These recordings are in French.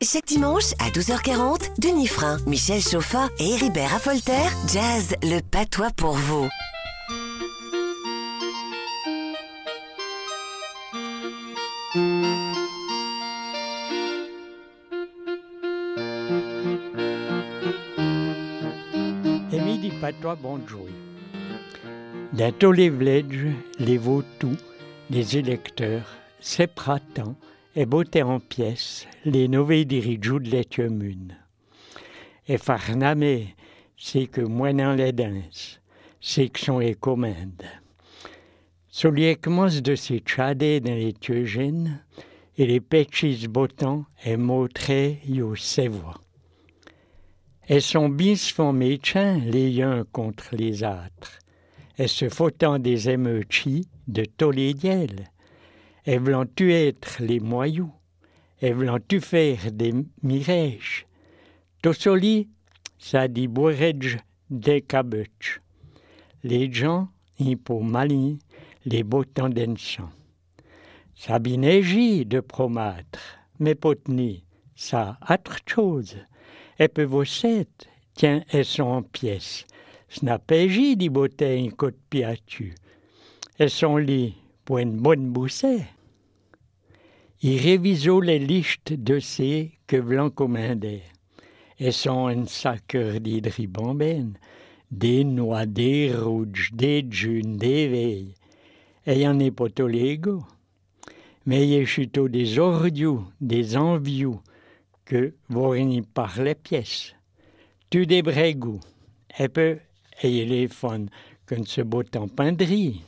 Chaque dimanche à 12h40, Denis Frein, Michel Chauffat et Héribert Affolter, Jazz, le patois pour vous. Emi di patois bonjour. Dans tous les villages, les vautoux, les électeurs, c'est printemps et beauté en pièces, les nouvelles dirigeants de l'étiomune. Et farname, c'est que moinant les danses, c'est que sont les commandes. Sur les commences de ces tchadés dans les tiogènes, et les petits bottants et montrés yo sévois. Et son bis font méchants les uns contre les autres, et se foutant des émeutiers de tous les diels. Et voulant-tu être les moyous, et voulant-tu faire des mirèches, tout soli, ça dit bourredge des cabuches. Les gens, ils pour malin, les bottants d'un champ. Ça binégie de promettre, mais potni, ça autre chose. Et peu vos sept, tiens, elles sont en pièces. S'na pégi di bouteilles côte piatu. Elles sont lit pour une bonne boussée. Il réviso les listes de ces que v'l'en commandait. Elles sont un sacre d'hydribamben, des noix, des rouges, des junes, des veilles. Et y en est pas tous les goûts. Mais y a plutôt des ordieux, des envieux, que vous par les pièces. Tu des brégous, et peu ayez les fun qu'on se botte en penderie.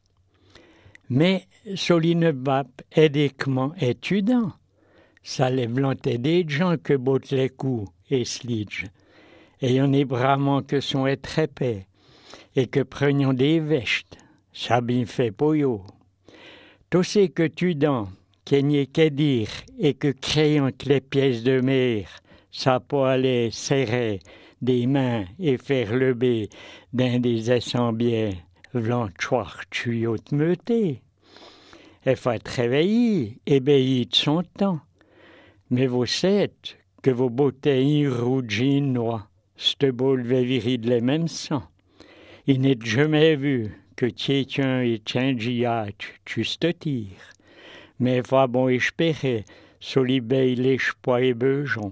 Mais soline bap édiquement étudiant, ça lève l'anté des gens que botte les coups et slidge. Et y en est bravement que sont étrépés, et que prenions des vestes, ça bien fait poyo. Tout ce que tu dents, qu'il n'y ait qu'à dire, et que créant les pièces de mer, ça peut aller serrer des mains et faire lever dans des assemblées, v'lant choir tuyaux de meuté. Elle faut être réveillée, ébéie de son temps. Mais vous savez que vos beautés rouges et noires, c'te boule véride les mêmes sang. Il n'est jamais vu que tiens et tiens tu te tires. Mais va bon espérer, sur les pois et beujons.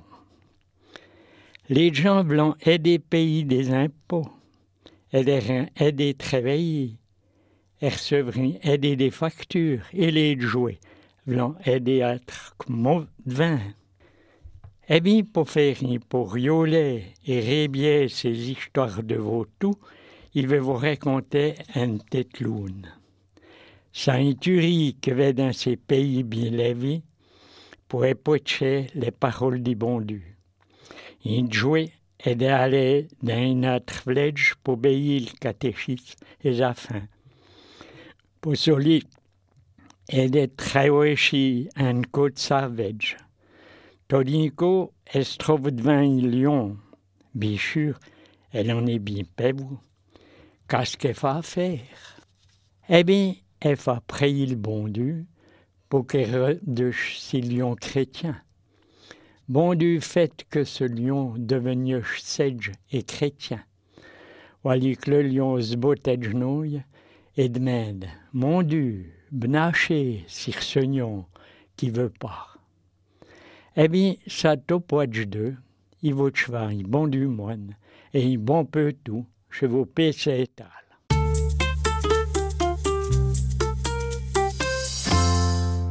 Les gens blancs aider pays des impôts, et les reins aider travailler, et recevront aider des factures, et les jouets blancs aider à être comme vin. Et bien, pour faire, pour rioler et rébier ces histoires de vautoux, il veut vous raconter un tête loune. Ça une tuerie que va dans ces pays bien levés pour épocher les paroles du bon Dieu. Il jouait et d'aller dans une autre village pour obéir le catéchisme et la fin. Pour cela, et de travailler un côte savage. Todinko, elle se trouve devant un lion. Bien sûr, elle en est bien pèvre. Qu'est-ce qu'elle va faire? Eh bien, elle va prier le bon Dieu pour qu'elle de ces lions chrétiens. Bon Dieu, fait que ce lion devienne sage et chrétien. Voilà que le lion se botte à genouille et demande, mon Dieu, benaché sur ce lion qui veut pas. Eh bien, ça t'oppoche d'eux, il vaut cheval, bon du moine, et il bon peu tout, je vous paie cet étal.